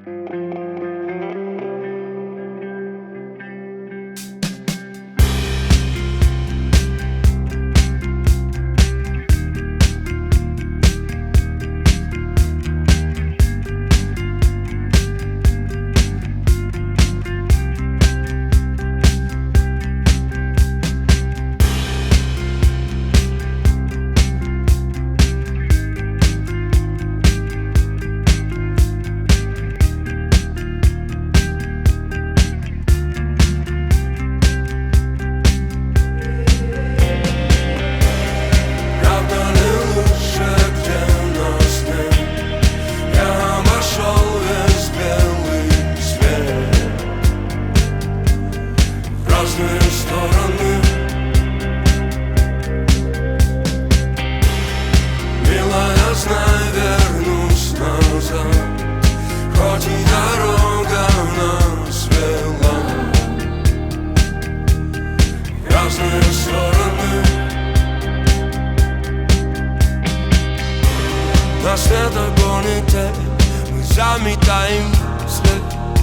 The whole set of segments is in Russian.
На светогоне мы заметаем след.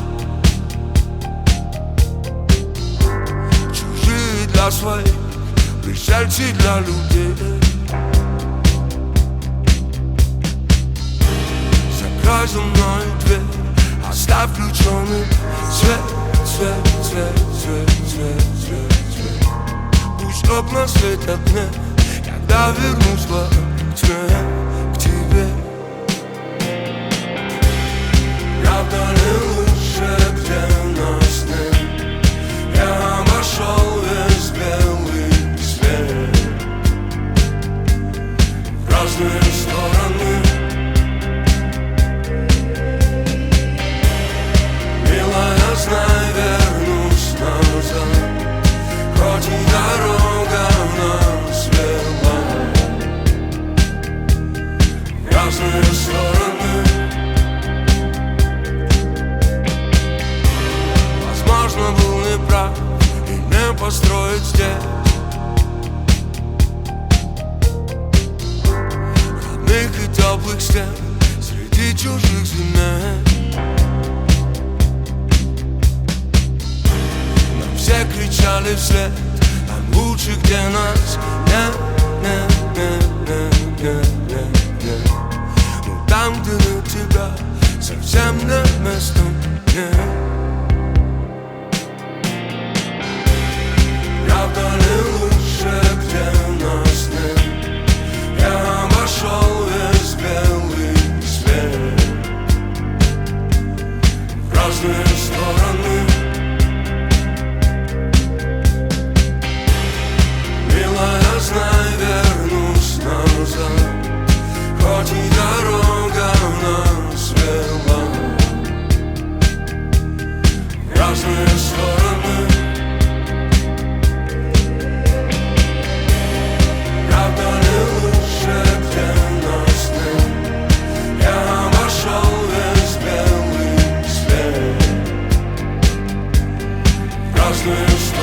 Чужие для своих, пришельцы для людей. Закрой за мной дверь, оставь включенный свет, свет, свет, свет, свет, свет, свет. Пусть окна светят мне, когда вернусь к тьме, к тебе. Правда ли лучше, где нас нет? Я обошел весь белый свет в разные стороны. Милая, знай, вернусь назад, хоть и дорога нас вела в разные стороны. Возможно, был неправ и не построить здесь родных и теплых стен среди чужих земель. Нам все кричали вслед, там лучше, где нас нет, нет, нет, нет, нет, нет, нет. Но там, где на тебя совсем нет места, нет. Правда ли лучше, где нас нет? Я обошел весь белый свет в разные стороны. Милая, знай, вернусь назад, хоть и дорога нас вела в разные стороны. Правда ли лучше, где нас нет? Я обошел весь белый свет в разные стороны.